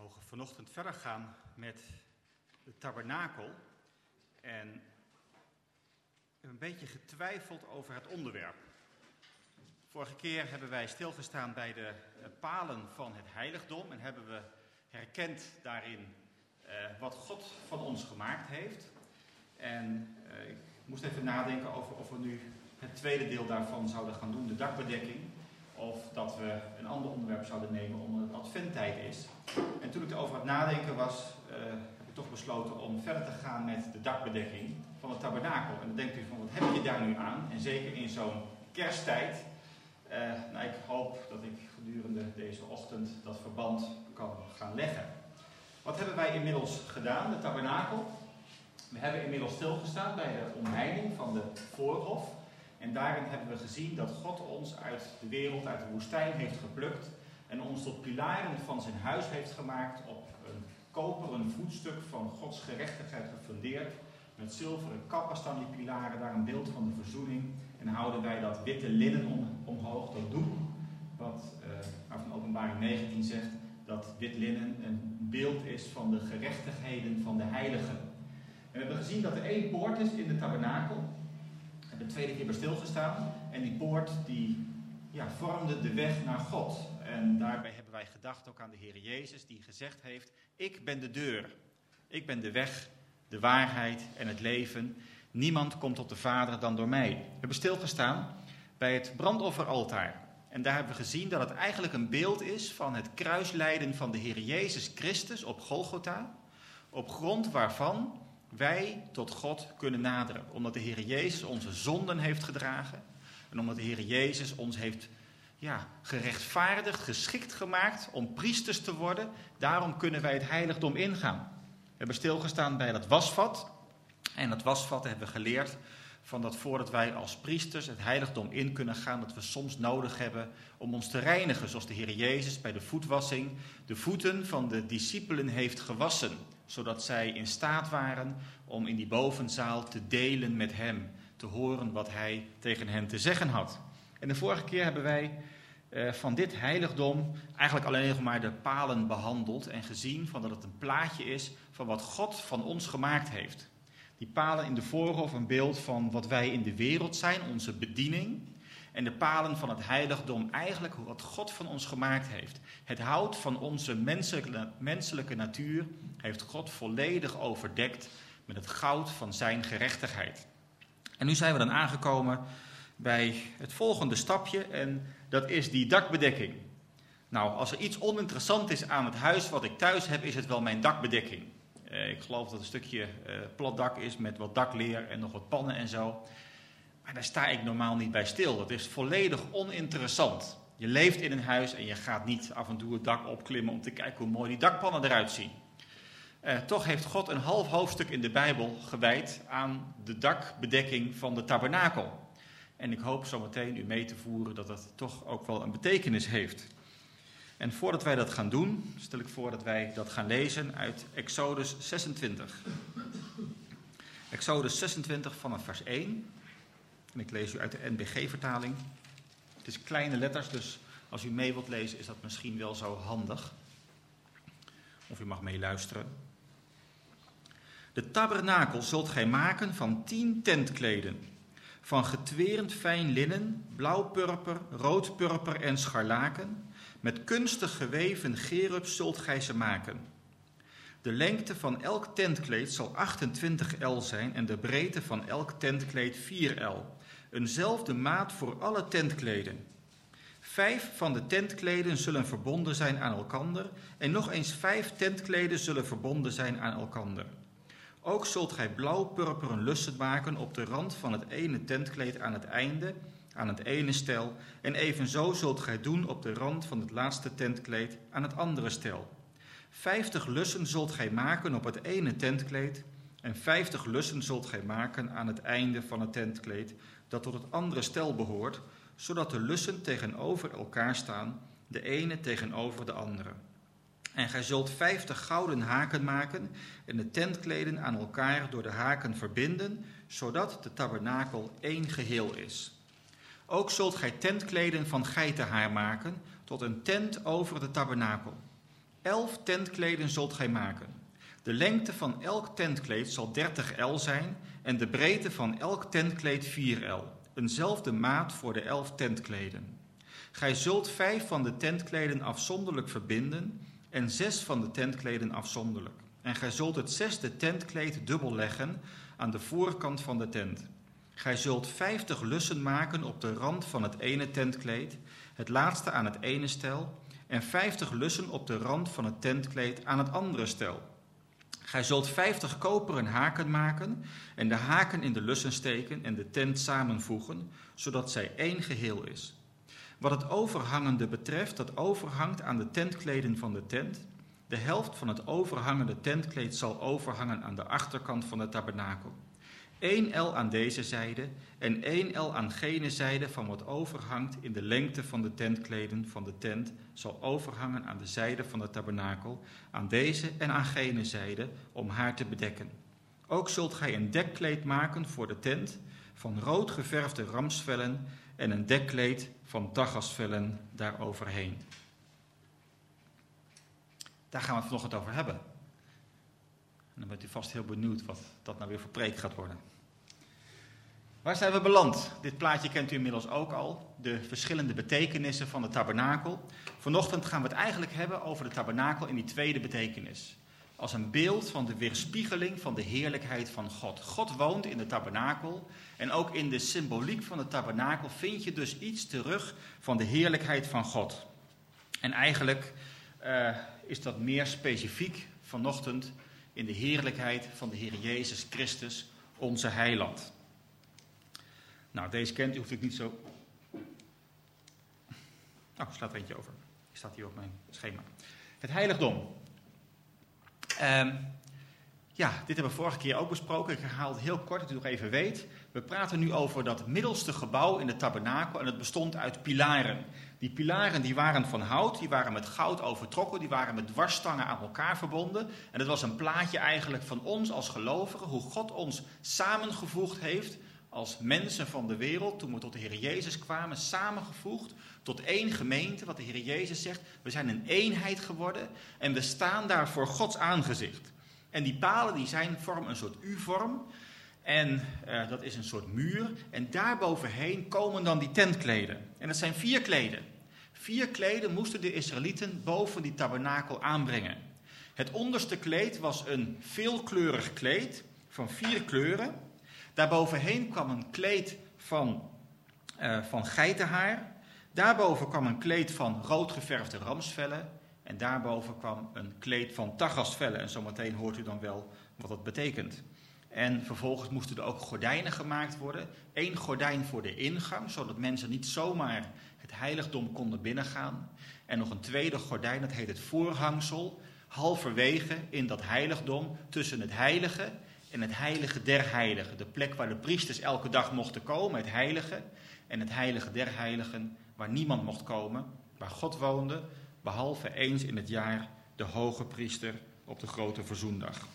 mogen vanochtend verder gaan met de tabernakel. En ik heb een beetje getwijfeld over het onderwerp. Vorige keer hebben wij stilgestaan bij de palen van het heiligdom en hebben we herkend daarin wat God van ons gemaakt heeft. En ik moest even nadenken over of we nu het tweede deel daarvan zouden gaan doen, de dakbedekking. Of dat we een ander onderwerp zouden nemen omdat het adventtijd is. En toen ik erover aan het nadenken was, heb ik toch besloten om verder te gaan met de dakbedekking van het tabernakel. En dan denkt u van, wat heb je daar nu aan? En zeker in zo'n kersttijd. Ik hoop dat ik gedurende deze ochtend dat verband kan gaan leggen. Wat hebben wij inmiddels gedaan, de tabernakel? We hebben inmiddels stilgestaan bij de omheining van de voorhof. En daarin hebben we gezien dat God ons uit de wereld, uit de woestijn heeft geplukt. En ons tot pilaren van zijn huis heeft gemaakt op een koperen voetstuk van Gods gerechtigheid gefundeerd. Met zilveren kappen staan die pilaren, daar een beeld van de verzoening. En houden wij dat witte linnen omhoog, dat doek. Wat van Openbaring 19 zegt dat wit linnen een beeld is van de gerechtigheden van de heiligen. En we hebben gezien dat er één poort is in de tabernakel. De tweede keer bij stilgestaan. En die poort die vormde de weg naar God. En daarbij hebben wij gedacht ook aan de Heer Jezus die gezegd heeft: ik ben de deur. Ik ben de weg, de waarheid en het leven. Niemand komt tot de Vader dan door mij. We hebben stilgestaan bij het brandofferaltaar. En daar hebben we gezien dat het eigenlijk een beeld is van het kruislijden van de Heer Jezus Christus op Golgotha. Op grond waarvan wij tot God kunnen naderen. Omdat de Heer Jezus onze zonden heeft gedragen. En omdat de Heer Jezus ons heeft gerechtvaardigd, geschikt gemaakt om priesters te worden. Daarom kunnen wij het heiligdom ingaan. We hebben stilgestaan bij dat wasvat. En dat wasvat hebben we geleerd van dat voordat wij als priesters het heiligdom in kunnen gaan, dat we soms nodig hebben om ons te reinigen. Zoals de Heer Jezus bij de voetwassing de voeten van de discipelen heeft gewassen. Zodat zij in staat waren om in die bovenzaal te delen met hem. Te horen wat hij tegen hen te zeggen had. En de vorige keer hebben wij van dit heiligdom eigenlijk alleen nog maar de palen behandeld. En gezien van dat het een plaatje is van wat God van ons gemaakt heeft. Die palen in de voorhof een beeld van wat wij in de wereld zijn, onze bediening. En de palen van het heiligdom eigenlijk wat God van ons gemaakt heeft. Het hout van onze menselijke natuur heeft God volledig overdekt met het goud van zijn gerechtigheid. En nu zijn we dan aangekomen bij het volgende stapje en dat is die dakbedekking. Nou, als er iets oninteressant is aan het huis wat ik thuis heb, is het wel mijn dakbedekking. Ik geloof dat het een stukje plat dak is met wat dakleer en nog wat pannen en zo. Maar daar sta ik normaal niet bij stil. Dat is volledig oninteressant. Je leeft in een huis en je gaat niet af en toe het dak opklimmen om te kijken hoe mooi die dakpannen eruit zien. Toch heeft God een half hoofdstuk in de Bijbel gewijd aan de dakbedekking van de tabernakel. En ik hoop zometeen u mee te voeren dat dat toch ook wel een betekenis heeft. En voordat wij dat gaan doen, stel ik voor dat wij dat gaan lezen uit Exodus 26. Exodus 26 vanaf vers 1. En ik lees u uit de NBG-vertaling. Het is kleine letters, dus als u mee wilt lezen is dat misschien wel zo handig. Of u mag meeluisteren. De tabernakel zult gij maken van 10 tentkleden. Van getwerend fijn linnen, blauw-purper, rood-purper en scharlaken. Met kunstig geweven gerubs zult gij ze maken. De lengte van elk tentkleed zal 28 el zijn en de breedte van elk tentkleed 4 el. Eenzelfde maat voor alle tentkleden. 5 van de tentkleden zullen verbonden zijn aan elkander en nog eens 5 tentkleden zullen verbonden zijn aan elkander. Ook zult gij blauw-purperen lussen maken op de rand van het ene tentkleed aan het einde, aan het ene stel, en evenzo zult gij doen op de rand van het laatste tentkleed aan het andere stel. 50 lussen zult gij maken op het ene tentkleed en 50 lussen zult gij maken aan het einde van het tentkleed dat tot het andere stel behoort, zodat de lussen tegenover elkaar staan, de ene tegenover de andere. En gij zult 50 gouden haken maken en de tentkleden aan elkaar door de haken verbinden, zodat de tabernakel één geheel is. Ook zult gij tentkleden van geitenhaar maken tot een tent over de tabernakel. 11 tentkleden zult gij maken. De lengte van elk tentkleed zal 30 el zijn en de breedte van elk tentkleed 4 el. Eenzelfde maat voor de 11 tentkleden. Gij zult 5 van de tentkleden afzonderlijk verbinden en 6 van de tentkleden afzonderlijk. En gij zult het 6e tentkleed dubbel leggen aan de voorkant van de tent. Gij zult 50 lussen maken op de rand van het ene tentkleed, het laatste aan het ene stel, en 50 lussen op de rand van het tentkleed aan het andere stel. Gij zult 50 koperen haken maken en de haken in de lussen steken en de tent samenvoegen, zodat zij één geheel is. Wat het overhangende betreft, dat overhangt aan de tentkleden van de tent. De helft van het overhangende tentkleed zal overhangen aan de achterkant van de tabernakel. 1 el aan deze zijde en 1 el aan gene zijde van wat overhangt in de lengte van de tentkleden van de tent zal overhangen aan de zijde van de tabernakel, aan deze en aan gene zijde, om haar te bedekken. Ook zult gij een dekkleed maken voor de tent van rood geverfde ramsvellen en een dekkleed van tagasvellen daaroverheen. Daar gaan we het vanochtend over hebben. En dan bent u vast heel benieuwd wat dat nou weer voor preek gaat worden. Waar zijn we beland? Dit plaatje kent u inmiddels ook al. De verschillende betekenissen van de tabernakel. Vanochtend gaan we het eigenlijk hebben over de tabernakel in die tweede betekenis. Als een beeld van de weerspiegeling van de heerlijkheid van God. God woont in de tabernakel. En ook in de symboliek van de tabernakel vind je dus iets terug van de heerlijkheid van God. En eigenlijk is dat meer specifiek vanochtend in de heerlijkheid van de Heer Jezus Christus, onze heiland. Nou, deze kent u, hoeft ik niet zo... Oh, slaat er eentje over. Die staat hier op mijn schema. Het heiligdom. Dit hebben we vorige keer ook besproken. Ik herhaal het heel kort, dat u nog even weet. We praten nu over dat middelste gebouw in de tabernakel en het bestond uit pilaren. Die pilaren die waren van hout, die waren met goud overtrokken, die waren met dwarsstangen aan elkaar verbonden. En het was een plaatje eigenlijk van ons als gelovigen, hoe God ons samengevoegd heeft als mensen van de wereld, toen we tot de Heer Jezus kwamen, samengevoegd tot één gemeente, wat de Heer Jezus zegt. We zijn een eenheid geworden en we staan daar voor Gods aangezicht. En die palen die vormen een soort U-vorm. En dat is een soort muur. En daarbovenheen komen dan die tentkleden. En dat zijn 4 kleden. 4 kleden moesten de Israëlieten boven die tabernakel aanbrengen. Het onderste kleed was een veelkleurig kleed van 4 kleuren. Daarbovenheen kwam een kleed van geitenhaar. Daarboven kwam een kleed van rood geverfde ramsvellen. En daarboven kwam een kleed van tagasvellen. En zometeen hoort u dan wel wat dat betekent. En vervolgens moesten er ook gordijnen gemaakt worden. 1 gordijn voor de ingang, zodat mensen niet zomaar het heiligdom konden binnengaan. En nog een tweede gordijn, dat heet het voorhangsel. Halverwege in dat heiligdom tussen het heilige en het heilige der heiligen. De plek waar de priesters elke dag mochten komen, het heilige. En het heilige der heiligen, waar niemand mocht komen. Waar God woonde, behalve eens in het jaar de hoge priester op de grote verzoendag.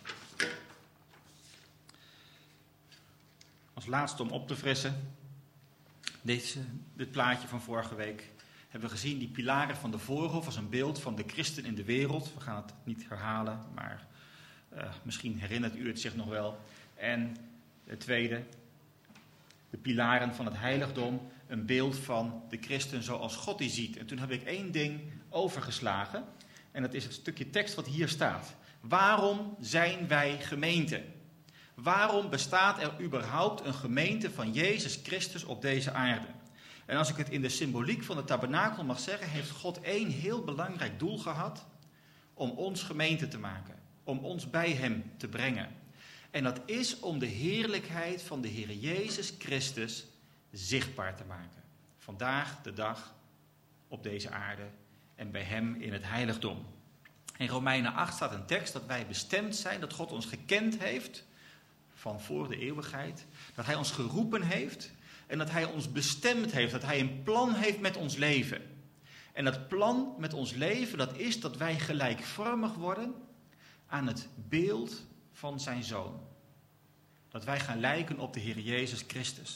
Als laatste om op te frissen, dit plaatje van vorige week, hebben we gezien die pilaren van de voorhof als een beeld van de christen in de wereld. We gaan het niet herhalen, maar misschien herinnert u het zich nog wel. En het tweede, de pilaren van het heiligdom, een beeld van de christen zoals God die ziet. En toen heb ik 1 ding overgeslagen, en dat is het stukje tekst wat hier staat. Waarom zijn wij gemeente? Waarom bestaat er überhaupt een gemeente van Jezus Christus op deze aarde? En als ik het in de symboliek van de tabernakel mag zeggen, heeft God 1 heel belangrijk doel gehad om ons gemeente te maken. Om ons bij hem te brengen. En dat is om de heerlijkheid van de Heer Jezus Christus zichtbaar te maken. Vandaag de dag op deze aarde en bij hem in het heiligdom. In Romeinen 8 staat een tekst dat wij bestemd zijn, dat God ons gekend heeft van voor de eeuwigheid. Dat hij ons geroepen heeft en dat hij ons bestemd heeft, dat hij een plan heeft met ons leven. En dat plan met ons leven, dat is dat wij gelijkvormig worden aan het beeld van zijn Zoon. Dat wij gaan lijken op de Heer Jezus Christus.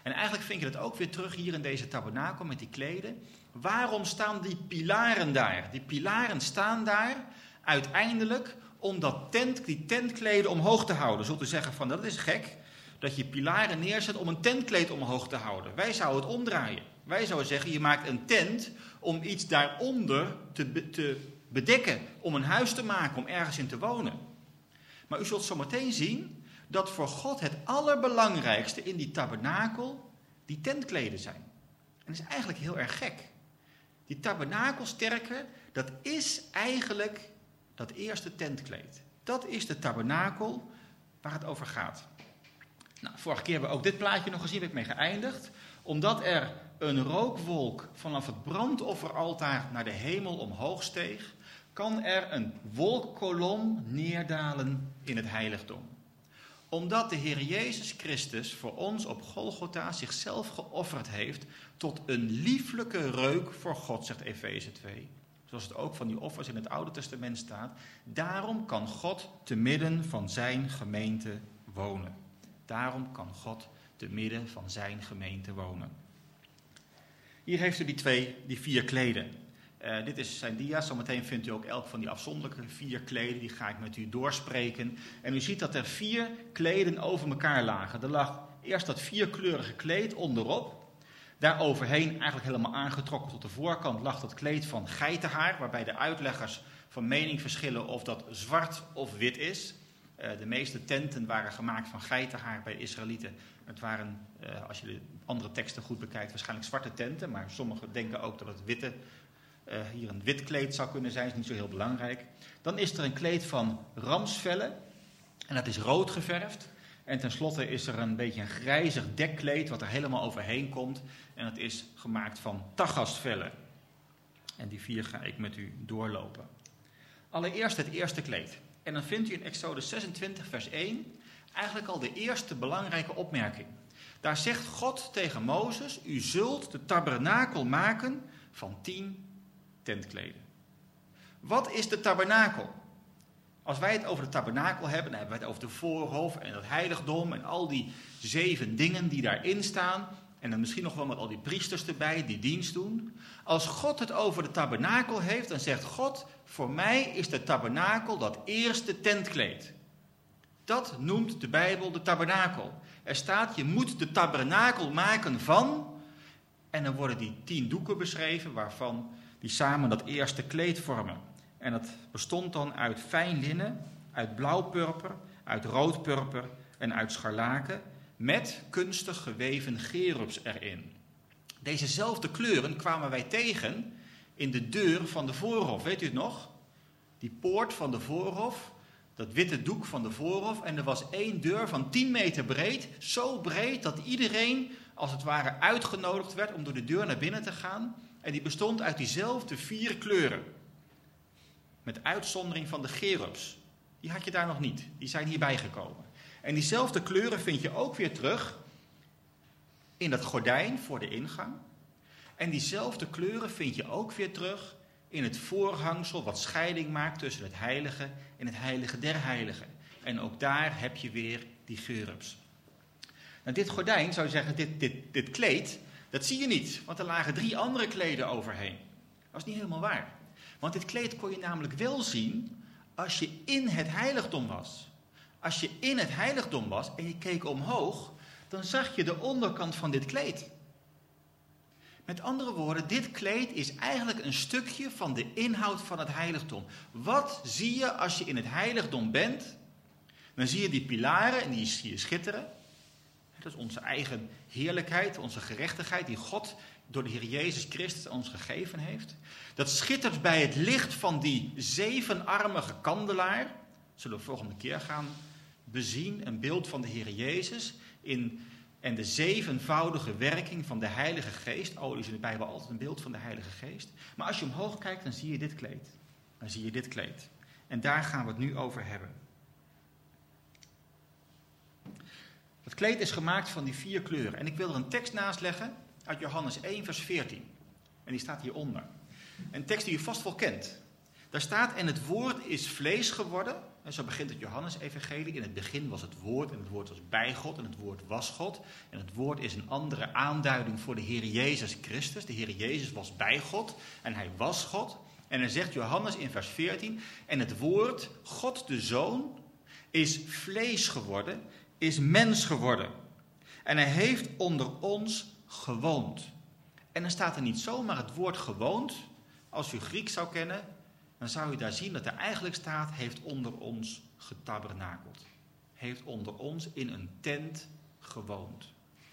En eigenlijk vind je dat ook weer terug hier in deze tabernakel met die kleden. Waarom staan die pilaren daar? Die pilaren staan daar uiteindelijk om die tentkleden omhoog te houden. Zult u zeggen van, dat is gek dat je pilaren neerzet om een tentkleed omhoog te houden. Wij zouden het omdraaien. Wij zouden zeggen, je maakt een tent om iets daaronder te bedekken. Om een huis te maken, om ergens in te wonen. Maar u zult zo meteen zien dat voor God het allerbelangrijkste in die tabernakel die tentkleden zijn. En dat is eigenlijk heel erg gek. Die tabernakelsterken, dat is eigenlijk dat eerste tentkleed. Dat is de tabernakel waar het over gaat. Nou, vorige keer hebben we ook dit plaatje nog gezien, ben ik mee geëindigd. Omdat er een rookwolk vanaf het brandofferaltaar naar de hemel omhoog steeg, kan er een wolkkolom neerdalen in het heiligdom. Omdat de Heer Jezus Christus voor ons op Golgotha zichzelf geofferd heeft tot een lieflijke reuk voor God, zegt Efeze 2. Zoals het ook van die offers in het Oude Testament staat. Daarom kan God te midden van zijn gemeente wonen. Daarom kan God te midden van zijn gemeente wonen. Hier heeft u die 4 kleden. Dit zijn dia's. Zometeen vindt u ook elk van die afzonderlijke 4 kleden. Die ga ik met u doorspreken. En u ziet dat er 4 kleden over elkaar lagen. Er lag eerst dat 4-kleurige kleed onderop. Daar overheen, eigenlijk helemaal aangetrokken tot de voorkant, lag dat kleed van geitenhaar. Waarbij de uitleggers van mening verschillen of dat zwart of wit is. De meeste tenten waren gemaakt van geitenhaar bij de Israëlieten. Het waren, als je de andere teksten goed bekijkt, waarschijnlijk zwarte tenten. Maar sommigen denken ook dat het hier een wit kleed zou kunnen zijn. Dat is niet zo heel belangrijk. Dan is er een kleed van ramsvellen. En dat is rood geverfd. En tenslotte is er een beetje een grijzig dekkleed wat er helemaal overheen komt. En dat is gemaakt van tagasvellen. En die 4 ga ik met u doorlopen. Allereerst het eerste kleed. En dan vindt u in Exodus 26 vers 1 eigenlijk al de eerste belangrijke opmerking. Daar zegt God tegen Mozes, u zult de tabernakel maken van 10 tentkleden. Wat is de tabernakel? Als wij het over de tabernakel hebben, dan hebben wij het over de voorhof en het heiligdom en al die 7 dingen die daarin staan. En dan misschien nog wel met al die priesters erbij die dienst doen. Als God het over de tabernakel heeft, dan zegt God, voor mij is de tabernakel dat eerste tentkleed. Dat noemt de Bijbel de tabernakel. Er staat, je moet de tabernakel maken van, en dan worden die 10 doeken beschreven, waarvan die samen dat eerste kleed vormen. En dat bestond dan uit fijn linnen, uit blauwpurper, uit roodpurper en uit scharlaken, met kunstig geweven gerubs erin. Dezezelfde kleuren kwamen wij tegen in de deur van de voorhof. Weet u het nog? Die poort van de voorhof, dat witte doek van de voorhof. En er was 1 deur van 10 meter breed. Zo breed dat iedereen als het ware uitgenodigd werd om door de deur naar binnen te gaan. En die bestond uit diezelfde 4 kleuren. Met uitzondering van de gerubs. Die had je daar nog niet. Die zijn hierbij gekomen. En diezelfde kleuren vind je ook weer terug in dat gordijn voor de ingang. En diezelfde kleuren vind je ook weer terug in het voorhangsel wat scheiding maakt tussen het heilige en het heilige der heiligen. En ook daar heb je weer die gerubs. Nou, dit gordijn, zou je zeggen, dit kleed, dat zie je niet. Want er lagen 3 andere kleden overheen. Dat is niet helemaal waar. Want dit kleed kon je namelijk wel zien als je in het heiligdom was. Als je in het heiligdom was en je keek omhoog, dan zag je de onderkant van dit kleed. Met andere woorden, dit kleed is eigenlijk een stukje van de inhoud van het heiligdom. Wat zie je als je in het heiligdom bent? Dan zie je die pilaren en die zie je schitteren. Dat is onze eigen heerlijkheid, onze gerechtigheid die God door de Heer Jezus Christus ons gegeven heeft. Dat schittert bij het licht van die 7-armige kandelaar. Dat zullen we volgende keer gaan bezien. Een beeld van de Heer Jezus en de 7voudige werking van de Heilige Geest. Olie is in de Bijbel altijd een beeld van de Heilige Geest. Maar als je omhoog kijkt, dan zie je dit kleed. Dan zie je dit kleed. En daar gaan we het nu over hebben. Het kleed is gemaakt van die 4 kleuren. En ik wil er een tekst naast leggen uit Johannes 1 vers 14. En die staat hieronder. Een tekst die u vast wel kent. Daar staat, en het woord is vlees geworden En zo begint het Johannesevangelie. In het begin was het woord en het woord was bij God en het woord was God. En het woord is een andere aanduiding voor de Heer Jezus Christus. De Heer Jezus was bij God en hij was God. En dan zegt Johannes in vers 14, en het woord, God de Zoon, is vlees geworden, is mens geworden. En hij heeft onder ons gewoond. En dan staat er niet zomaar het woord gewoond. Als u Grieks zou kennen, dan zou u daar zien dat er eigenlijk staat, heeft onder ons getabernakeld. Heeft onder ons in een tent gewoond.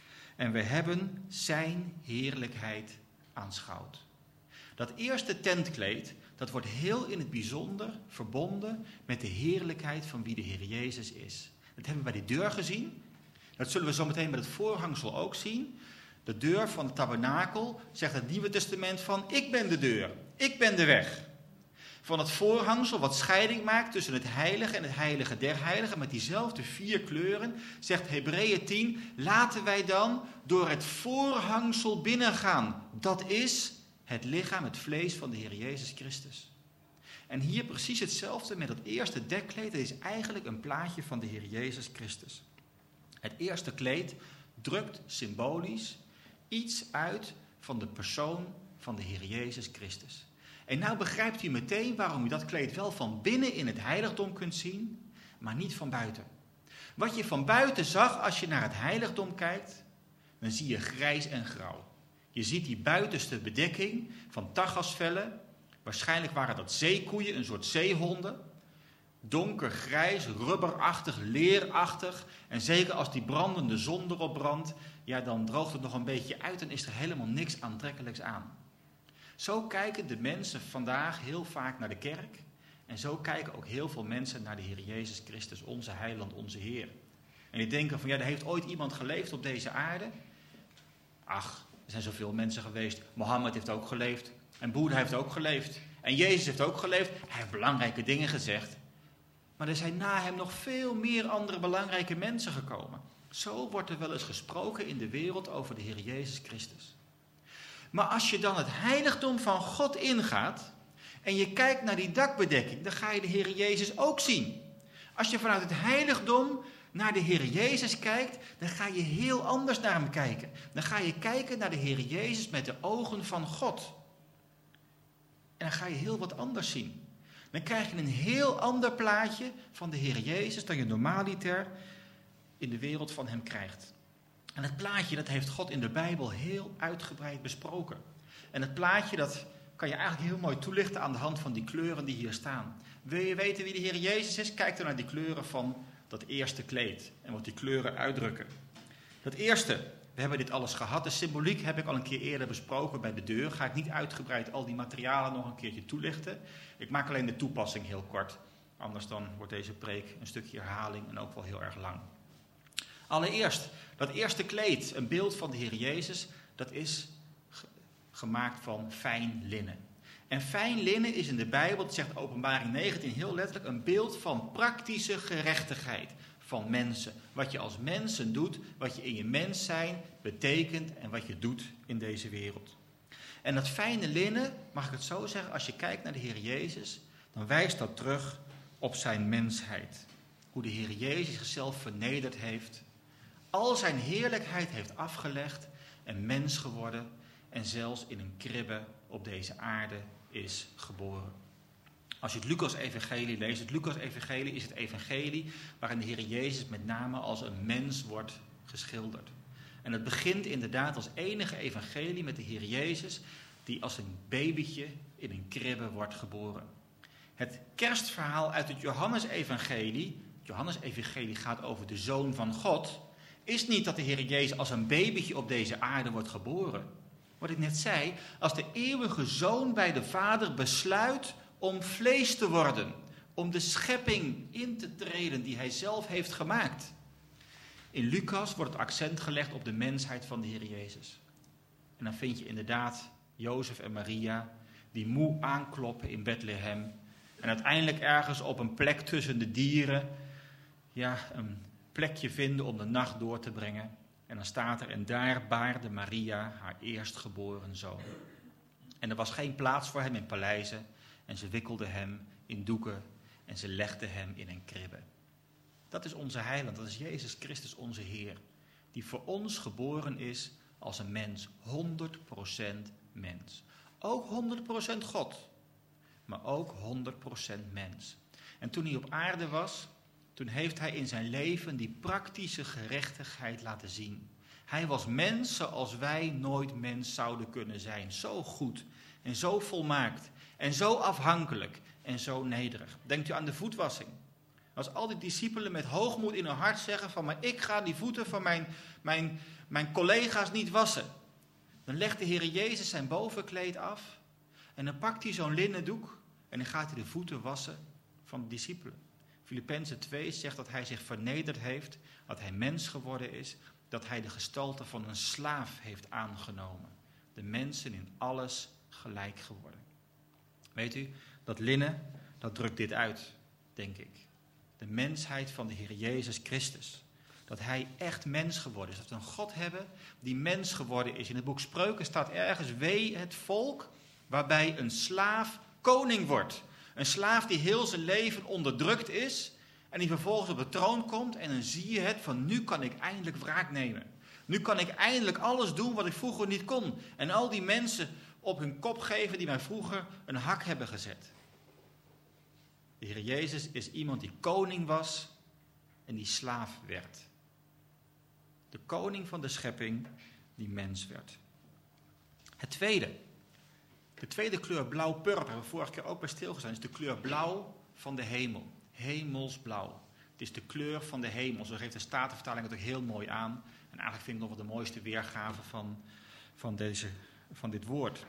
En we hebben zijn heerlijkheid aanschouwd. Dat eerste tentkleed, dat wordt heel in het bijzonder verbonden met de heerlijkheid van wie de Heer Jezus is. Dat hebben we bij die deur gezien. Dat zullen we zo meteen met het voorhangsel ook zien. De deur van het tabernakel zegt het Nieuwe Testament van, ik ben de deur, ik ben de weg. Van het voorhangsel wat scheiding maakt tussen het heilige en het heilige der heiligen, met diezelfde 4 kleuren, zegt Hebreeën 10, laten wij dan door het voorhangsel binnengaan. Dat is het lichaam, het vlees van de Heer Jezus Christus. En hier precies hetzelfde met het eerste dekkleed. Het is eigenlijk een plaatje van de Heer Jezus Christus. Het eerste kleed drukt symbolisch iets uit van de persoon van de Heer Jezus Christus. En nou begrijpt u meteen waarom u dat kleed wel van binnen in het heiligdom kunt zien, maar niet van buiten. Wat je van buiten zag als je naar het heiligdom kijkt, dan zie je grijs en grauw. Je ziet die buitenste bedekking van tagasvellen. Waarschijnlijk waren dat zeekoeien, een soort zeehonden. Donkergrijs, rubberachtig, leerachtig. En zeker als die brandende zon erop brandt, ja, dan droogt het nog een beetje uit en is er helemaal niks aantrekkelijks aan. Zo kijken de mensen vandaag heel vaak naar de kerk. En zo kijken ook heel veel mensen naar de Heer Jezus Christus, onze heiland, onze Heer. En die denken van, ja, er heeft ooit iemand geleefd op deze aarde. Ach, er zijn zoveel mensen geweest. Mohammed heeft ook geleefd. En Boeddha heeft ook geleefd. En Jezus heeft ook geleefd. Hij heeft belangrijke dingen gezegd. Maar er zijn na hem nog veel meer andere belangrijke mensen gekomen. Zo wordt er wel eens gesproken in de wereld over de Heer Jezus Christus. Maar als je dan het heiligdom van God ingaat en je kijkt naar die dakbedekking, dan ga je de Heer Jezus ook zien. Als je vanuit het heiligdom naar de Heer Jezus kijkt, dan ga je heel anders naar hem kijken. Dan ga je kijken naar de Heer Jezus met de ogen van God. En dan ga je heel wat anders zien. Dan krijg je een heel ander plaatje van de Heer Jezus dan je normaliter in de wereld van hem krijgt. En het plaatje dat heeft God in de Bijbel heel uitgebreid besproken. En het plaatje dat kan je eigenlijk heel mooi toelichten aan de hand van die kleuren die hier staan. Wil je weten wie de Heer Jezus is? Kijk dan naar die kleuren van dat eerste kleed en wat die kleuren uitdrukken. Dat eerste, we hebben dit alles gehad. De symboliek heb ik al een keer eerder besproken bij de deur. Ga ik niet uitgebreid al die materialen nog een keertje toelichten. Ik maak alleen de toepassing heel kort. Anders dan wordt deze preek een stukje herhaling en ook wel heel erg lang. Allereerst, dat eerste kleed, een beeld van de Heer Jezus, dat is gemaakt van fijn linnen. En fijn linnen is in de Bijbel, dat zegt Openbaring 19 heel letterlijk, een beeld van praktische gerechtigheid van mensen. Wat je als mensen doet, wat je in je mens zijn betekent en wat je doet in deze wereld. En dat fijne linnen, mag ik het zo zeggen, als je kijkt naar de Heer Jezus, dan wijst dat terug op zijn mensheid. Hoe de Heer Jezus zichzelf vernederd heeft, al zijn heerlijkheid heeft afgelegd en mens geworden en zelfs in een kribbe op deze aarde is geboren. Als je het Lucas-evangelie leest, het Lucas-evangelie is het evangelie waarin de Heer Jezus met name als een mens wordt geschilderd. En het begint inderdaad als enige evangelie met de Heer Jezus die als een babytje in een kribbe wordt geboren. Het kerstverhaal uit het Johannesevangelie, het Johannesevangelie gaat over de Zoon van God, is niet dat de Heer Jezus als een babytje op deze aarde wordt geboren. Wat ik net zei, als de eeuwige Zoon bij de Vader besluit om vlees te worden, om de schepping in te treden die hij zelf heeft gemaakt. In Lucas wordt het accent gelegd op de mensheid van de Heer Jezus. En dan vind je inderdaad Jozef en Maria die moe aankloppen in Bethlehem en uiteindelijk ergens op een plek tussen de dieren, een plekje vinden om de nacht door te brengen. En dan staat er, en daar baarde Maria haar eerstgeboren zoon. En er was geen plaats voor hem in paleizen en ze wikkelde hem in doeken en ze legden hem in een kribbe. Dat is onze heiland, dat is Jezus Christus onze Heer, die voor ons geboren is als een mens, 100% mens. Ook 100% God, maar ook 100% mens. En toen hij op aarde was, toen heeft hij in zijn leven die praktische gerechtigheid laten zien. Hij was mens zoals wij nooit mens zouden kunnen zijn. Zo goed en zo volmaakt en zo afhankelijk en zo nederig. Denkt u aan de voetwassing? Als al die discipelen met hoogmoed in hun hart zeggen van, maar ik ga die voeten van mijn collega's niet wassen. Dan legt de Heer Jezus zijn bovenkleed af en dan pakt hij zo'n linnen doek en dan gaat hij de voeten wassen van de discipelen. Filippenzen 2 zegt dat hij zich vernederd heeft, dat hij mens geworden is, dat hij de gestalte van een slaaf heeft aangenomen. De mensen in alles gelijk geworden. Weet u, dat linnen, dat drukt dit uit, denk ik. De mensheid van de Heer Jezus Christus. Dat hij echt mens geworden is. Dat we een God hebben die mens geworden is. In het boek Spreuken staat ergens, wee het volk waarbij een slaaf koning wordt. Een slaaf die heel zijn leven onderdrukt is en die vervolgens op de troon komt en dan zie je het van, nu kan ik eindelijk wraak nemen. Nu kan ik eindelijk alles doen wat ik vroeger niet kon. En al die mensen op hun kop geven die mij vroeger een hak hebben gezet. De Heer Jezus is iemand die koning was en die slaaf werd. De koning van de schepping die mens werd. De tweede kleur blauw-purper, hebben we vorige keer ook bij stilgestaan, is de kleur blauw van de hemel. Hemelsblauw. Het is de kleur van de hemel. Zo geeft de Statenvertaling het ook heel mooi aan. En eigenlijk vind ik nog wel de mooiste weergave van dit woord.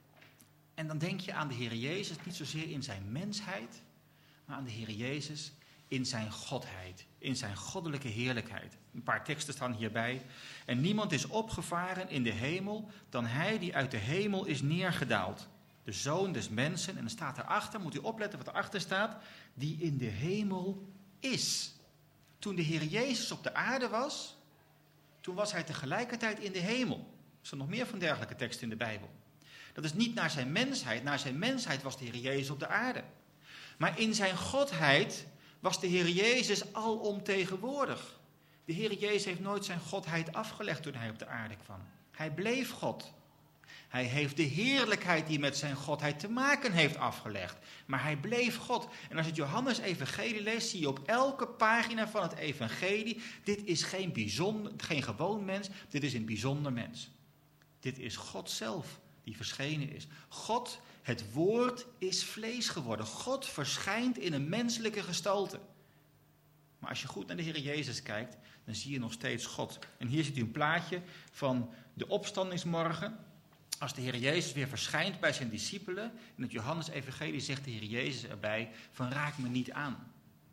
En dan denk je aan de Heer Jezus, niet zozeer in zijn mensheid, maar aan de Heer Jezus in zijn godheid, in zijn goddelijke heerlijkheid. Een paar teksten staan hierbij. En niemand is opgevaren in de hemel dan hij die uit de hemel is neergedaald. De Zoon des mensen, en dan staat erachter, moet u opletten wat erachter staat, die in de hemel is. Toen de Heer Jezus op de aarde was, toen was hij tegelijkertijd in de hemel. Er zijn nog meer van dergelijke teksten in de Bijbel. Dat is niet naar zijn mensheid was de Heer Jezus op de aarde. Maar in zijn godheid was de Heer Jezus alomtegenwoordig. De Heer Jezus heeft nooit zijn godheid afgelegd toen hij op de aarde kwam. Hij bleef God. Hij heeft de heerlijkheid die met zijn godheid te maken heeft afgelegd. Maar hij bleef God. En als je het Johannes-evangelie leest, zie je op elke pagina van het evangelie, dit is geen gewoon mens, dit is een bijzonder mens. Dit is God zelf die verschenen is. God, het woord, is vlees geworden. God verschijnt in een menselijke gestalte. Maar als je goed naar de Heer Jezus kijkt, dan zie je nog steeds God. En hier ziet u een plaatje van de opstandingsmorgen. Als de Heer Jezus weer verschijnt bij zijn discipelen, in het Johannes-evangelie zegt de Heer Jezus erbij van raak me niet aan.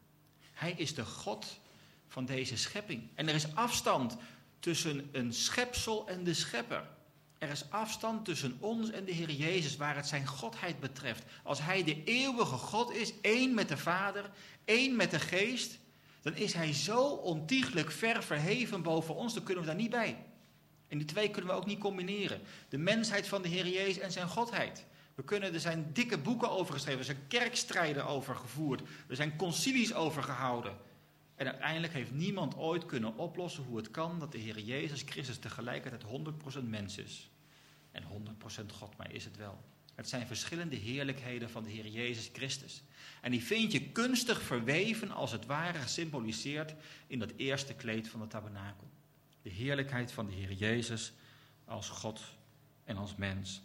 Hij is de God van deze schepping. En er is afstand tussen een schepsel en de schepper. Er is afstand tussen ons en de Heer Jezus waar het zijn godheid betreft. Als hij de eeuwige God is, één met de Vader, één met de Geest, dan is hij zo ontiegelijk ver verheven boven ons, dan kunnen we daar niet bij. En die twee kunnen we ook niet combineren. De mensheid van de Heer Jezus en zijn godheid. Er zijn dikke boeken over geschreven, er zijn kerkstrijden over gevoerd, er zijn concilies over gehouden. En uiteindelijk heeft niemand ooit kunnen oplossen hoe het kan dat de Heer Jezus Christus tegelijkertijd 100% mens is. En 100% God, maar is het wel. Het zijn verschillende heerlijkheden van de Heer Jezus Christus. En die vind je kunstig verweven, als het ware gesymboliseerd in dat eerste kleed van de tabernakel. De heerlijkheid van de Heer Jezus als God en als mens.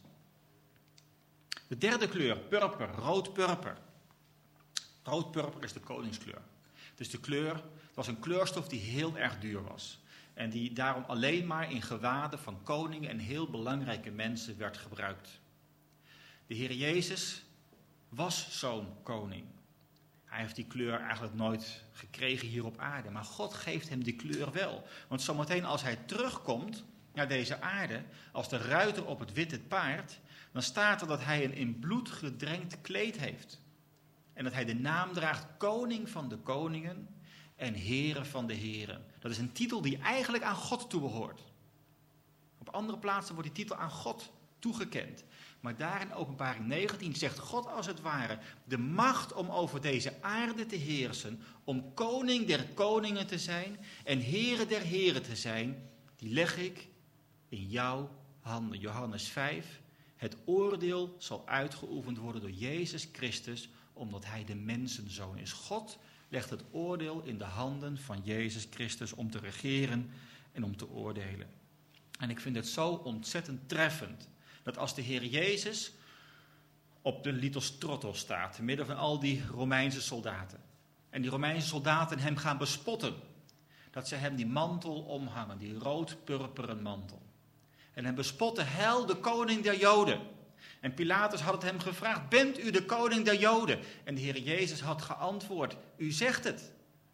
De derde kleur, purper, rood-purper. Rood-purper is de koningskleur. Dus het was een kleurstof die heel erg duur was. En die daarom alleen maar in gewaden van koningen en heel belangrijke mensen werd gebruikt. De Heer Jezus was zo'n koning. Hij heeft die kleur eigenlijk nooit gekregen hier op aarde. Maar God geeft hem die kleur wel. Want zometeen als hij terugkomt naar deze aarde, als de ruiter op het witte paard, dan staat er dat hij een in bloed gedrenkt kleed heeft. En dat hij de naam draagt koning van de koningen en heren van de heren. Dat is een titel die eigenlijk aan God toebehoort. Op andere plaatsen wordt die titel aan God toegekend. Maar daar in Openbaring 19 zegt God als het ware: de macht om over deze aarde te heersen, om koning der koningen te zijn en heren der heren te zijn, die leg ik in jouw handen. Johannes 5. Het oordeel zal uitgeoefend worden door Jezus Christus, omdat hij de mensenzoon is. God legt het oordeel in de handen van Jezus Christus om te regeren en om te oordelen. En ik vind het zo ontzettend treffend dat als de Heer Jezus op de Lithostrotos staat, te midden van al die Romeinse soldaten, en die Romeinse soldaten hem gaan bespotten, dat ze hem die mantel omhangen, die rood-purperen mantel. En hem bespotten: heil de koning der Joden. En Pilatus had het hem gevraagd: bent u de koning der Joden? En de Heer Jezus had geantwoord: u zegt het.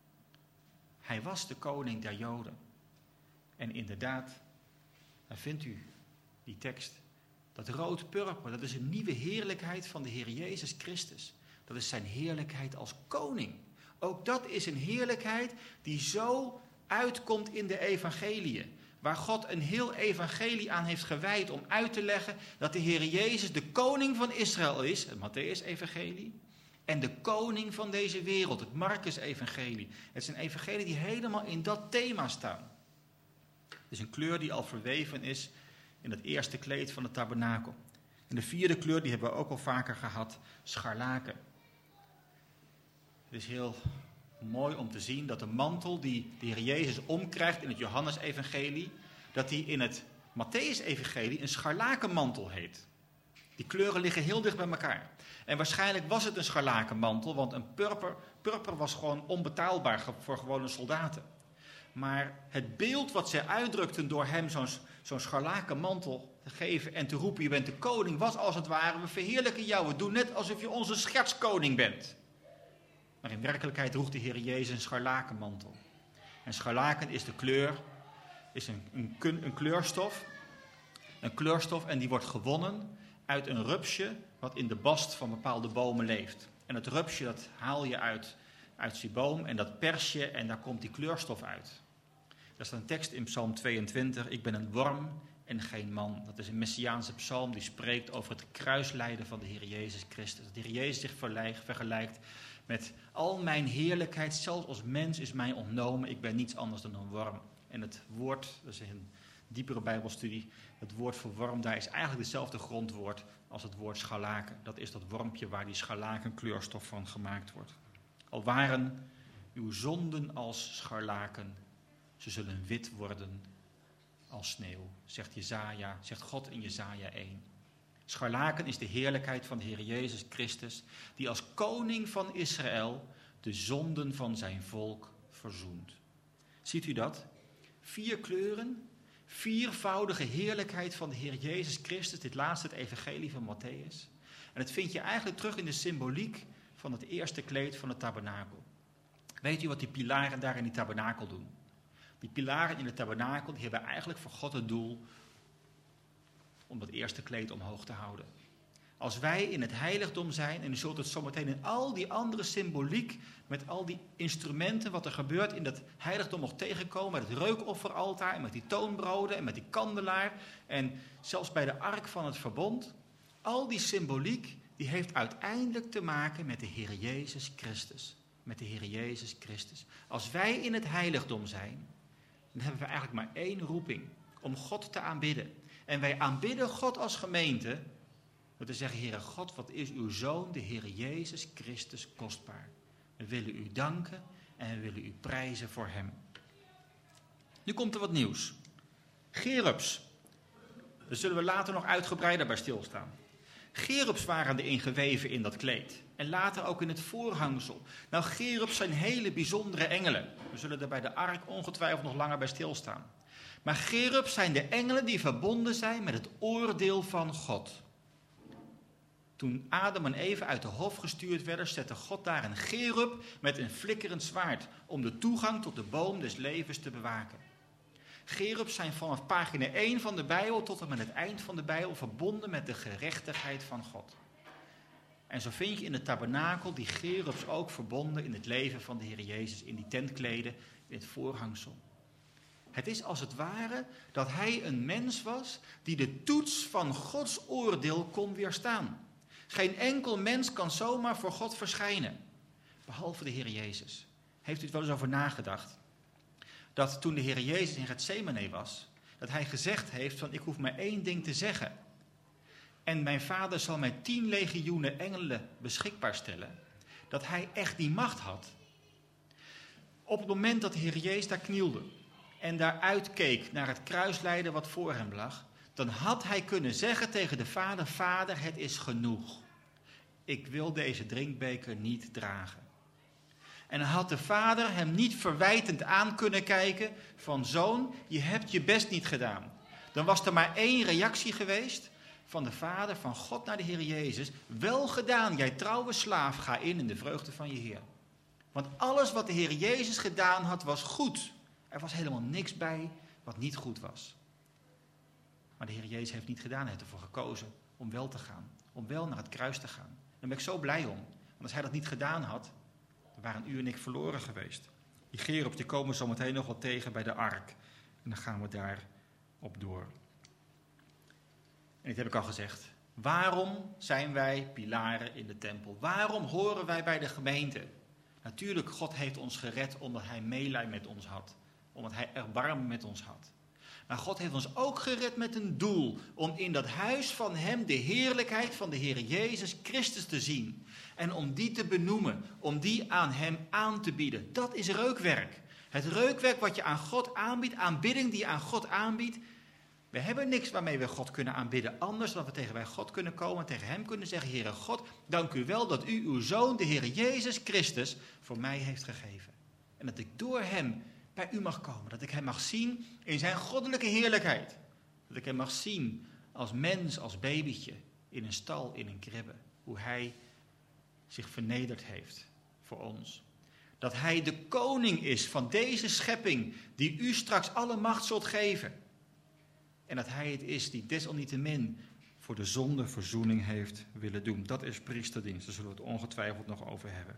Hij was de koning der Joden. En inderdaad, daar vindt u die tekst. Dat rood-purper, dat is een nieuwe heerlijkheid van de Heer Jezus Christus. Dat is zijn heerlijkheid als koning. Ook dat is een heerlijkheid die zo uitkomt in de evangeliën. Waar God een heel evangelie aan heeft gewijd om uit te leggen dat de Heer Jezus de koning van Israël is, het Mattheüs-evangelie, en de koning van deze wereld, het Marcus-evangelie. Het is een evangelie die helemaal in dat thema staat. Het is een kleur die al verweven is in het eerste kleed van de tabernakel. En de vierde kleur, die hebben we ook al vaker gehad, scharlaken. Het is heel mooi om te zien dat de mantel die de Heer Jezus omkrijgt in het Johannes-evangelie, dat die in het Mattheüs-evangelie een scharlakenmantel heet. Die kleuren liggen heel dicht bij elkaar. En waarschijnlijk was het een scharlakenmantel, want een purper was gewoon onbetaalbaar voor gewone soldaten. Maar het beeld wat zij uitdrukten door hem zo'n scharlakenmantel te geven en te roepen: je bent de koning, was als het ware: we verheerlijken jou, we doen net alsof je onze schertskoning bent. Maar in werkelijkheid droeg de Heer Jezus een scharlakenmantel. En scharlaken is de kleur, is een kleurstof. Een kleurstof, en die wordt gewonnen uit een rupsje wat in de bast van bepaalde bomen leeft. En het rupsje, dat haal je uit die boom en dat pers je en daar komt die kleurstof uit. Dat is een tekst in Psalm 22. Ik ben een worm en geen man. Dat is een messiaanse psalm die spreekt over het kruislijden van de Heer Jezus Christus. Dat de Heer Jezus zich vergelijkt met: al mijn heerlijkheid, zelfs als mens, is mij ontnomen. Ik ben niets anders dan een worm. En het woord, dat is een diepere bijbelstudie, het woord voor worm, daar is eigenlijk hetzelfde grondwoord als het woord scharlaken. Dat is dat wormpje waar die scharlakenkleurstof van gemaakt wordt. Al waren uw zonden als scharlaken, ze zullen wit worden als sneeuw, zegt God in Jesaja 1. Scharlaken is de heerlijkheid van de Heer Jezus Christus, die als koning van Israël de zonden van zijn volk verzoent. Ziet u dat? 4 kleuren, 4voudige heerlijkheid van de Heer Jezus Christus, dit laatste het evangelie van Mattheüs. En dat vind je eigenlijk terug in de symboliek van het eerste kleed van de tabernakel. Weet u wat die pilaren daar in die tabernakel doen? Die pilaren in de tabernakel, die hebben eigenlijk voor God het doel om dat eerste kleed omhoog te houden. Als wij in het heiligdom zijn, en u zult het zometeen in al die andere symboliek, met al die instrumenten, wat er gebeurt in dat heiligdom nog tegenkomen, met het reukofferaltaar en met die toonbroden en met die kandelaar en zelfs bij de ark van het verbond, al die symboliek, die heeft uiteindelijk te maken met de Heer Jezus Christus. Met de Heer Jezus Christus. Als wij in het heiligdom zijn, dan hebben we eigenlijk maar 1 roeping: om God te aanbidden. En wij aanbidden God als gemeente door te zeggen: Heere God, wat is uw Zoon, de Heer Jezus Christus, kostbaar. We willen u danken en we willen u prijzen voor hem. Nu komt er wat nieuws. Cherubs. Daar zullen we later nog uitgebreider bij stilstaan. Cherubs waren erin geweven in dat kleed. En later ook in het voorhangsel. Nou, cherubs zijn hele bijzondere engelen. We zullen er bij de ark ongetwijfeld nog langer bij stilstaan. Maar cherubs zijn de engelen die verbonden zijn met het oordeel van God. Toen Adam en Eva uit de hof gestuurd werden, zette God daar een cherub met een flikkerend zwaard om de toegang tot de boom des levens te bewaken. Cherubs zijn vanaf pagina 1 van de Bijbel tot en met het eind van de Bijbel verbonden met de gerechtigheid van God. En zo vind je in de tabernakel die cherubs ook verbonden in het leven van de Heer Jezus, in die tentkleden, in het voorhangsel. Het is als het ware dat hij een mens was die de toets van Gods oordeel kon weerstaan. Geen enkel mens kan zomaar voor God verschijnen, behalve de Heer Jezus. Heeft u het wel eens over nagedacht? Dat toen de Heer Jezus in Getsemane was, dat hij gezegd heeft van ik hoef maar één ding te zeggen. En mijn Vader zal mij 10 legioenen engelen beschikbaar stellen. Dat hij echt die macht had. Op het moment dat de Heer Jezus daar knielde en daar uitkeek naar het kruislijden wat voor hem lag, dan had hij kunnen zeggen tegen de Vader, Vader, het is genoeg. Ik wil deze drinkbeker niet dragen. En dan had de Vader hem niet verwijtend aan kunnen kijken van zoon, je hebt je best niet gedaan. Dan was er maar 1 reactie geweest van de Vader, van God naar de Heer Jezus. Wel gedaan, jij trouwe slaaf, ga in de vreugde van je Heer. Want alles wat de Heer Jezus gedaan had, was goed. Er was helemaal niks bij wat niet goed was. Maar de Heer Jezus heeft niet gedaan, hij heeft ervoor gekozen om wel te gaan. Om wel naar het kruis te gaan. Daar ben ik zo blij om. Want als hij dat niet gedaan had, dan waren u en ik verloren geweest. Die Gerubs, die komen zo meteen nog wel tegen bij de ark. En dan gaan we daarop door. En dit heb ik al gezegd. Waarom zijn wij pilaren in de tempel? Waarom horen wij bij de gemeente? Natuurlijk, God heeft ons gered omdat hij meelij met ons had. Omdat hij erbarmen met ons had. Maar God heeft ons ook gered met een doel. Om in dat huis van hem de heerlijkheid van de Heer Jezus Christus te zien. En om die te benoemen. Om die aan hem aan te bieden. Dat is reukwerk. Het reukwerk wat je aan God aanbiedt. Aanbidding die je aan God aanbiedt. We hebben niks waarmee we God kunnen aanbidden. Anders dan we tegen bij God kunnen komen en tegen hem kunnen zeggen. Heere God, dank u wel dat u uw Zoon, de Heer Jezus Christus, voor mij heeft gegeven. En dat ik door hem bij u mag komen. Dat ik hem mag zien in zijn goddelijke heerlijkheid. Dat ik hem mag zien als mens, als babytje, in een stal, in een kribbe. Hoe hij zich vernederd heeft voor ons. Dat hij de koning is van deze schepping, die u straks alle macht zult geven. En dat hij het is die desalniettemin voor de zonde verzoening heeft willen doen. Dat is priesterdienst, daar zullen we het ongetwijfeld nog over hebben.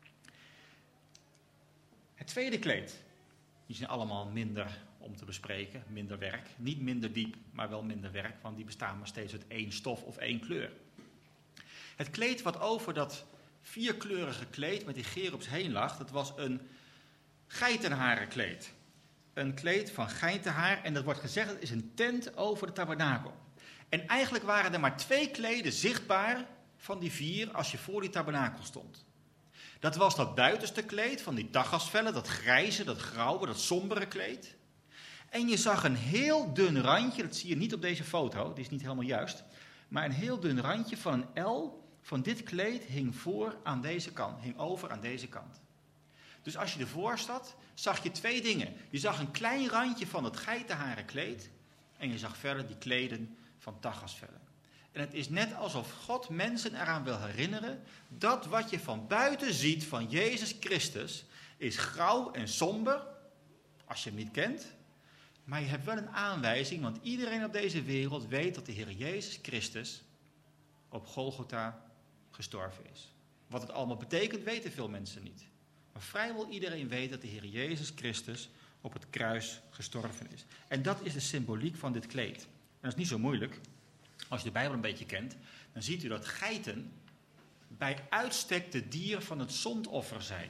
Het tweede kleed. Die zijn allemaal minder om te bespreken, minder werk. Niet minder diep, maar wel minder werk, want die bestaan maar steeds uit 1 stof of 1 kleur. Het kleed wat over dat 4-kleurige kleed met die gerubs heen lag, dat was een geitenharenkleed. Een kleed van geitenhaar en dat wordt gezegd, het is een tent over de tabernakel. En eigenlijk waren er maar 2 kleden zichtbaar van die 4 als je voor die tabernakel stond. Dat was dat buitenste kleed van die daggasvellen, dat grijze, dat grauwe, dat sombere kleed. En je zag een heel dun randje, dat zie je niet op deze foto, die is niet helemaal juist. Maar een heel dun randje van een L van dit kleed hing voor aan deze kant, hing over aan deze kant. Dus als je ervoor zat, zag je 2 dingen. Je zag een klein randje van het geitenharen kleed en je zag verder die kleden van daggasvellen. En het is net alsof God mensen eraan wil herinneren, dat wat je van buiten ziet van Jezus Christus is grauw en somber, als je hem niet kent. Maar je hebt wel een aanwijzing, want iedereen op deze wereld weet dat de Heer Jezus Christus op Golgotha gestorven is. Wat het allemaal betekent, weten veel mensen niet. Maar vrijwel iedereen weet dat de Heer Jezus Christus op het kruis gestorven is. En dat is de symboliek van dit kleed. En dat is niet zo moeilijk. Als je de Bijbel een beetje kent, dan ziet u dat geiten bij uitstek de dier van het zondoffer zijn.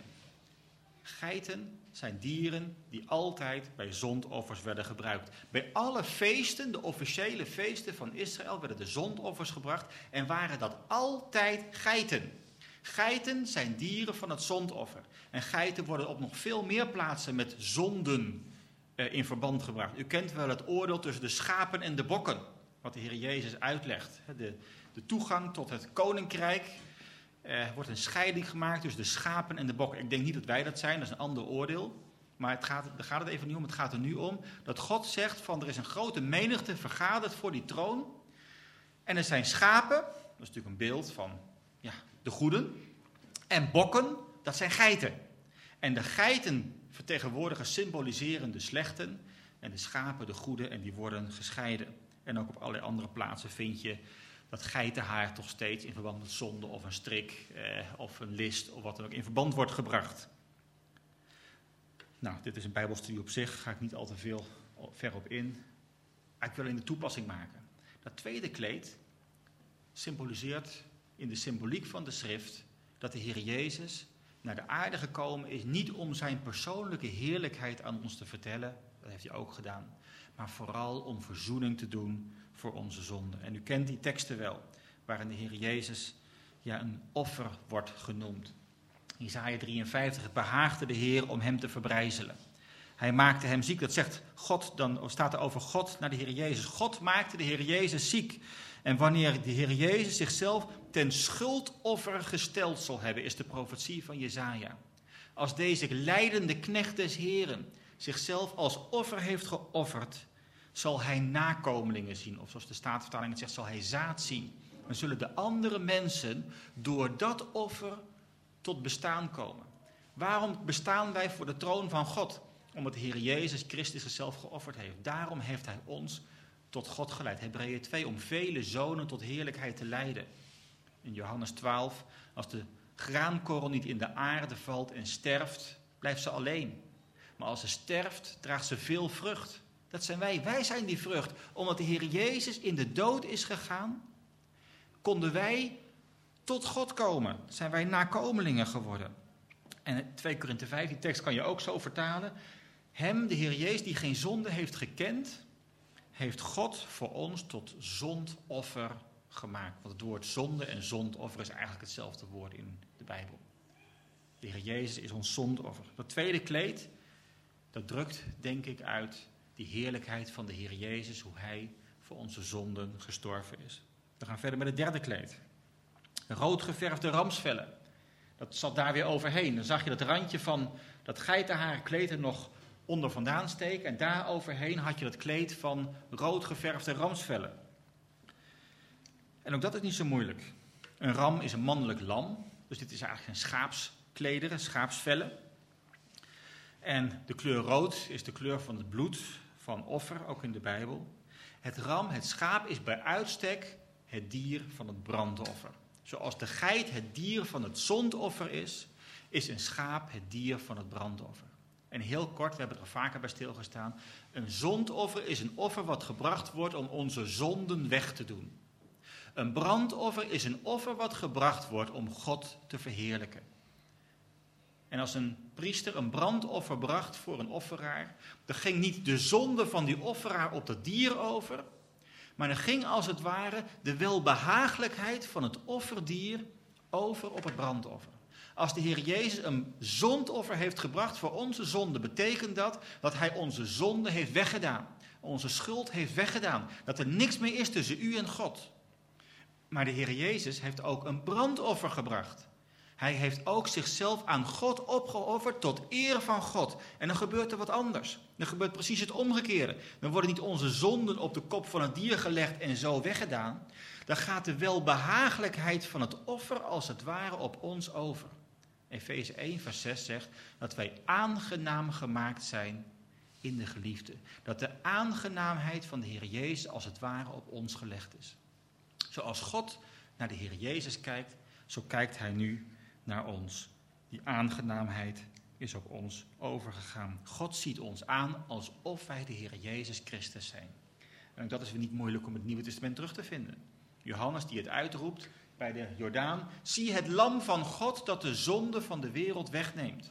Geiten zijn dieren die altijd bij zondoffers werden gebruikt. Bij alle feesten, de officiële feesten van Israël, werden de zondoffers gebracht en waren dat altijd geiten. Geiten zijn dieren van het zondoffer. En geiten worden op nog veel meer plaatsen met zonden in verband gebracht. U kent wel het oordeel tussen de schapen en de bokken, wat de Heer Jezus uitlegt. De toegang tot het koninkrijk. Er wordt een scheiding gemaakt tussen de schapen en de bokken. Ik denk niet dat wij dat zijn, dat is een ander oordeel. Maar daar gaat het even niet om. Het gaat er nu om dat God zegt van er is een grote menigte vergaderd voor die troon. En er zijn schapen, dat is natuurlijk een beeld van de goeden. En bokken, dat zijn geiten. En de geiten vertegenwoordigen, symboliseren de slechten. En de schapen de goede en die worden gescheiden. En ook op allerlei andere plaatsen vind je dat geitenhaar toch steeds in verband met zonde of een strik of een list of wat dan ook in verband wordt gebracht. Nou, dit is een bijbelstudie op zich, daar ga ik niet al te veel ver op in. Ik wil in de toepassing maken. Dat tweede kleed symboliseert in de symboliek van de schrift dat de Heer Jezus naar de aarde gekomen is, niet om zijn persoonlijke heerlijkheid aan ons te vertellen, dat heeft hij ook gedaan, maar vooral om verzoening te doen voor onze zonden. En u kent die teksten wel, waarin de Heer Jezus een offer wordt genoemd. Jesaja 53, het behaagde de Heer om hem te verbrijzelen. Hij maakte hem ziek, dat zegt God, dan staat er over God naar de Heer Jezus. God maakte de Heer Jezus ziek. En wanneer de Heer Jezus zichzelf ten schuldoffer gesteld zal hebben, is de profetie van Jesaja. Als deze lijdende knecht des Heren zichzelf als offer heeft geofferd, zal hij nakomelingen zien. Of zoals de Statenvertaling het zegt, zal hij zaad zien. Dan zullen de andere mensen door dat offer tot bestaan komen. Waarom bestaan wij voor de troon van God? Omdat de Heer Jezus Christus zichzelf geofferd heeft. Daarom heeft hij ons tot God geleid. Hebreeën 2, om vele zonen tot heerlijkheid te leiden. In Johannes 12, als de graankorrel niet in de aarde valt en sterft, blijft ze alleen. Maar als ze sterft, draagt ze veel vrucht. Dat zijn wij. Wij zijn die vrucht. Omdat de Heer Jezus in de dood is gegaan, konden wij tot God komen. Zijn wij nakomelingen geworden. En 2 Korinthe 5, die tekst kan je ook zo vertalen. Hem, de Heer Jezus, die geen zonde heeft gekend, heeft God voor ons tot zondoffer gemaakt. Want het woord zonde en zondoffer is eigenlijk hetzelfde woord in de Bijbel. De Heer Jezus is ons zondoffer. Dat tweede kleed, dat drukt, denk ik, uit die heerlijkheid van de Heer Jezus, hoe hij voor onze zonden gestorven is. We gaan verder met het derde kleed. Rood geverfde ramsvellen. Dat zat daar weer overheen. Dan zag je dat randje van dat geitenharen kleed er nog onder vandaan steken. En daar overheen had je dat kleed van rood geverfde ramsvellen. En ook dat is niet zo moeilijk. Een ram is een mannelijk lam. Dus dit is eigenlijk een schaapsklederen, schaapsvellen. En de kleur rood is de kleur van het bloed van offer, ook in de Bijbel. Het ram, het schaap, is bij uitstek het dier van het brandoffer. Zoals de geit het dier van het zondoffer is een schaap het dier van het brandoffer. En heel kort, we hebben er vaker bij stilgestaan, een zondoffer is een offer wat gebracht wordt om onze zonden weg te doen. Een brandoffer is een offer wat gebracht wordt om God te verheerlijken. En als een priester een brandoffer bracht voor een offeraar, dan ging niet de zonde van die offeraar op dat dier over, maar dan ging als het ware de welbehagelijkheid van het offerdier over op het brandoffer. Als de Heer Jezus een zondoffer heeft gebracht voor onze zonde, betekent dat hij onze zonde heeft weggedaan. Onze schuld heeft weggedaan. Dat er niks meer is tussen u en God. Maar de Heer Jezus heeft ook een brandoffer gebracht. Hij heeft ook zichzelf aan God opgeofferd tot eer van God. En dan gebeurt er wat anders. Dan gebeurt precies het omgekeerde. Dan worden niet onze zonden op de kop van het dier gelegd en zo weggedaan. Dan gaat de welbehagelijkheid van het offer als het ware op ons over. Efeze 1 vers 6 zegt dat wij aangenaam gemaakt zijn in de geliefde. Dat de aangenaamheid van de Heer Jezus als het ware op ons gelegd is. Zoals God naar de Heer Jezus kijkt, zo kijkt hij nu naar ons. Die aangenaamheid is op ons overgegaan. God ziet ons aan alsof wij de Heer Jezus Christus zijn. En dat is weer niet moeilijk om het Nieuwe Testament terug te vinden. Johannes die het uitroept bij de Jordaan: zie het lam van God dat de zonde van de wereld wegneemt.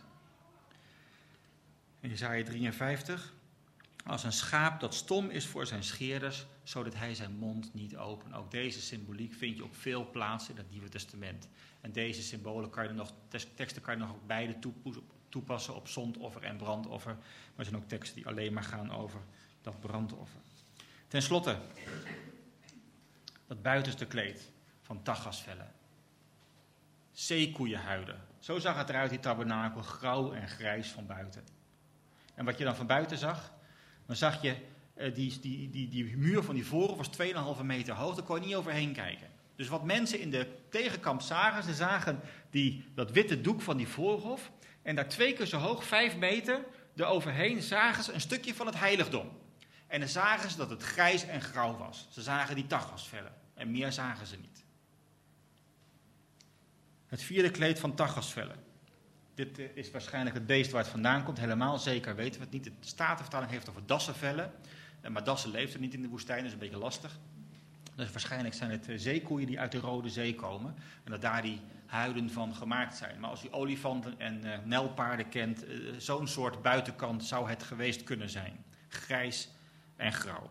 In Jesaja 53, als een schaap dat stom is voor zijn scheerders, zodat hij zijn mond niet opent. Ook deze symboliek vind je op veel plaatsen in het Nieuwe Testament. En deze symbolen teksten kan je nog op beide toepassen, op zondoffer en brandoffer. Maar er zijn ook teksten die alleen maar gaan over dat brandoffer. Ten slotte, dat buitenste kleed van taggasvellen. Zeekoeienhuiden. Zo zag het eruit, die tabernakel, grauw en grijs van buiten. En wat je dan van buiten zag, dan zag je die muur van die voorhof was 2,5 meter hoog, daar kon je niet overheen kijken. Dus wat mensen in de tegenkamp zagen, ze zagen dat witte doek van die voorhof en daar 2 keer zo hoog, 5 meter, eroverheen zagen ze een stukje van het heiligdom. En dan zagen ze dat het grijs en grauw was. Ze zagen die taggasvellen en meer zagen ze niet. Het vierde kleed van taggasvellen. Dit is waarschijnlijk het beest waar het vandaan komt. Helemaal zeker weten we het niet. De Statenvertaling heeft over dassenvellen. Maar dassen leeft er niet in de woestijn, dat is een beetje lastig. Dus waarschijnlijk zijn het zeekoeien die uit de Rode Zee komen. En dat daar die huiden van gemaakt zijn. Maar als u olifanten en nijlpaarden kent, zo'n soort buitenkant zou het geweest kunnen zijn. Grijs en grauw.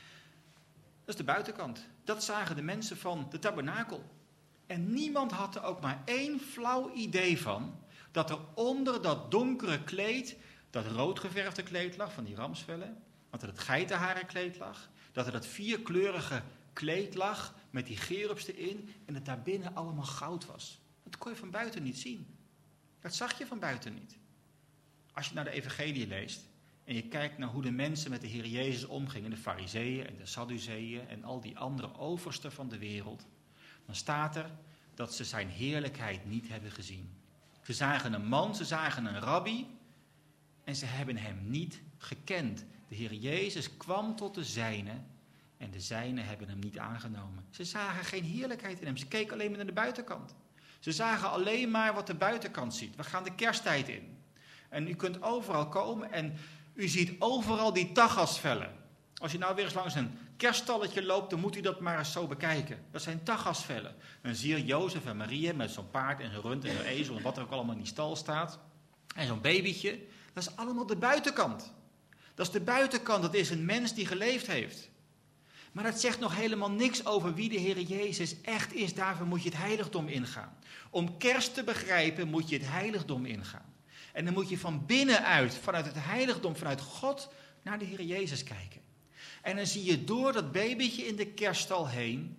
Dat is de buitenkant. Dat zagen de mensen van de tabernakel. En niemand had er ook maar één flauw idee van dat er onder dat donkere kleed, dat roodgeverfde kleed lag van die ramsvellen, dat er het geitenharenkleed lag, dat er dat vierkleurige kleed lag met die gerubs erin en dat daarbinnen allemaal goud was. Dat kon je van buiten niet zien. Dat zag je van buiten niet. Als je naar de evangelie leest en je kijkt naar hoe de mensen met de Heer Jezus omgingen, de Farizeeën en de Sadduceeën en al die andere oversten van de wereld, dan staat er dat ze zijn heerlijkheid niet hebben gezien. Ze zagen een man, ze zagen een rabbi en ze hebben hem niet gekend. De Heer Jezus kwam tot de zijnen en de zijnen hebben hem niet aangenomen. Ze zagen geen heerlijkheid in hem, ze keken alleen maar naar de buitenkant. Ze zagen alleen maar wat de buitenkant ziet. We gaan de kersttijd in. En u kunt overal komen en u ziet overal die tagasvellen. Als je nou weer eens langs een kerststalletje loopt, dan moet u dat maar eens zo bekijken. Dat zijn tagasvellen. Dan zie je Jozef en Maria met zo'n paard en zo'n rund en zo'n ezel en wat er ook allemaal in die stal staat. En zo'n babytje. Dat is allemaal de buitenkant. Dat is de buitenkant, dat is een mens die geleefd heeft. Maar dat zegt nog helemaal niks over wie de Heer Jezus echt is. Daarvoor moet je het heiligdom ingaan. Om kerst te begrijpen moet je het heiligdom ingaan. En dan moet je van binnenuit, vanuit het heiligdom, vanuit God, naar de Heer Jezus kijken. En dan zie je door dat babytje in de kerststal heen,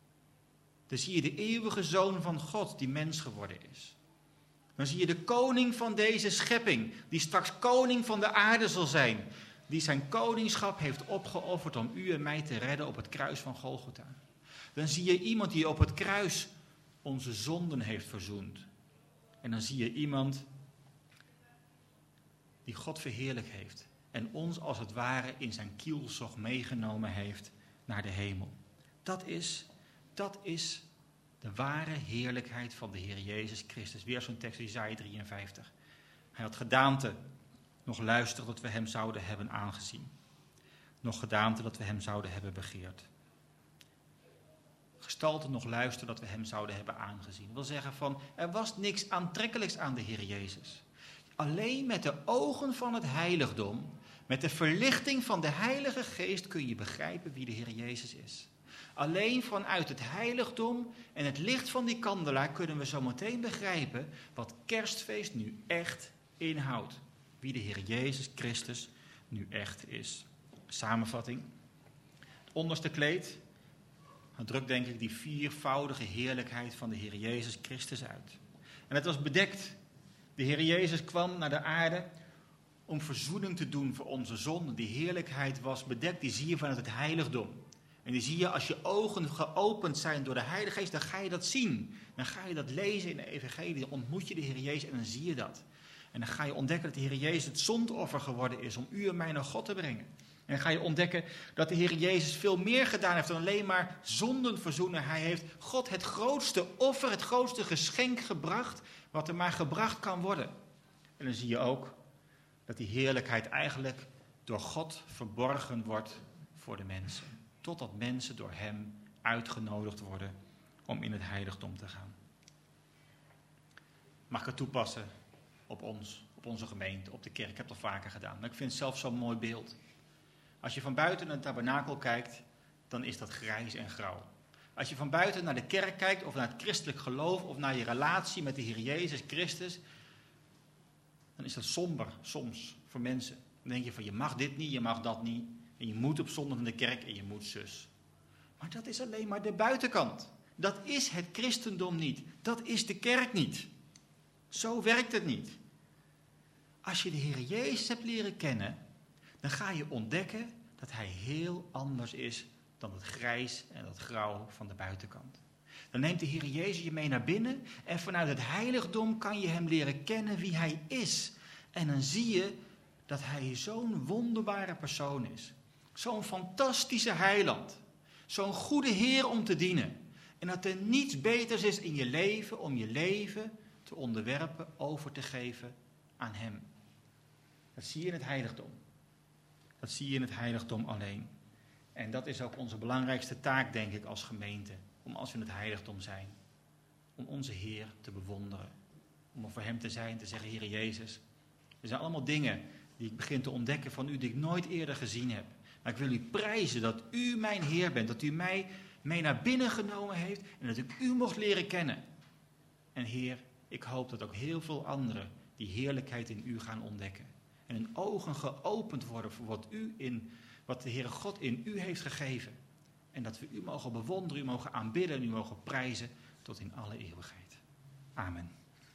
dan zie je de eeuwige Zoon van God die mens geworden is. Dan zie je de koning van deze schepping, die straks koning van de aarde zal zijn, die zijn koningschap heeft opgeofferd om u en mij te redden op het kruis van Golgotha. Dan zie je iemand die op het kruis onze zonden heeft verzoend. En dan zie je iemand die God verheerlijk heeft en ons als het ware in zijn kielzog meegenomen heeft naar de hemel. Dat is de ware heerlijkheid van de Heer Jezus Christus. Weer zo'n tekst, Jesaja 53. Hij had gedaante, nog luisteren dat we hem zouden hebben aangezien. Nog gedaante dat we hem zouden hebben begeerd. Gestalte, nog luisteren dat we hem zouden hebben aangezien. Dat wil zeggen van, er was niks aantrekkelijks aan de Heer Jezus. Alleen met de ogen van het heiligdom, met de verlichting van de Heilige Geest kun je begrijpen wie de Heer Jezus is. Alleen vanuit het heiligdom en het licht van die kandelaar kunnen we zo meteen begrijpen wat kerstfeest nu echt inhoudt. Wie de Heer Jezus Christus nu echt is. Samenvatting. Het onderste kleed, dat drukt denk ik die viervoudige heerlijkheid van de Heer Jezus Christus uit. En het was bedekt. De Heer Jezus kwam naar de aarde om verzoening te doen voor onze zonden. Die heerlijkheid was bedekt, die zie je vanuit het heiligdom. En die zie je als je ogen geopend zijn door de Heilige Geest, dan ga je dat zien. Dan ga je dat lezen in de evangelie, dan ontmoet je de Heer Jezus en dan zie je dat. En dan ga je ontdekken dat de Heer Jezus het zondoffer geworden is om u en mij naar God te brengen. En dan ga je ontdekken dat de Heer Jezus veel meer gedaan heeft dan alleen maar zonden verzoenen. Hij heeft God het grootste offer, het grootste geschenk gebracht wat er maar gebracht kan worden. En dan zie je ook dat die heerlijkheid eigenlijk door God verborgen wordt voor de mensen. Totdat mensen door hem uitgenodigd worden om in het heiligdom te gaan. Mag ik het toepassen op ons, op onze gemeente, op de kerk? Ik heb het al vaker gedaan, maar ik vind het zelf zo'n mooi beeld. Als je van buiten naar het tabernakel kijkt, dan is dat grijs en grauw. Als je van buiten naar de kerk kijkt, of naar het christelijk geloof, of naar je relatie met de Heer Jezus Christus, dan is dat somber soms voor mensen. Dan denk je van, je mag dit niet, je mag dat niet. En je moet op zondag naar de kerk en je moet zus. Maar dat is alleen maar de buitenkant. Dat is het christendom niet. Dat is de kerk niet. Zo werkt het niet. Als je de Heer Jezus hebt leren kennen, dan ga je ontdekken dat hij heel anders is dan het grijs en het grauw van de buitenkant. Dan neemt de Heer Jezus je mee naar binnen en vanuit het heiligdom kan je hem leren kennen wie hij is. En dan zie je dat hij zo'n wonderbare persoon is. Zo'n fantastische heiland. Zo'n goede Heer om te dienen. En dat er niets beters is in je leven om je leven te te onderwerpen, over te geven aan hem. Dat zie je in het heiligdom. Dat zie je in het heiligdom alleen. En dat is ook onze belangrijkste taak, denk ik, als gemeente. Om als we in het heiligdom zijn, om onze Heer te bewonderen. Om er voor hem te zijn, te zeggen, Heer Jezus, er zijn allemaal dingen die ik begin te ontdekken van u, die ik nooit eerder gezien heb. Maar ik wil u prijzen dat u mijn Heer bent, dat u mij mee naar binnen genomen heeft en dat ik u mocht leren kennen. En Heer, ik hoop dat ook heel veel anderen die heerlijkheid in u gaan ontdekken. En hun ogen geopend worden voor wat de Heere God in u heeft gegeven. En dat we u mogen bewonderen, u mogen aanbidden en u mogen prijzen tot in alle eeuwigheid. Amen.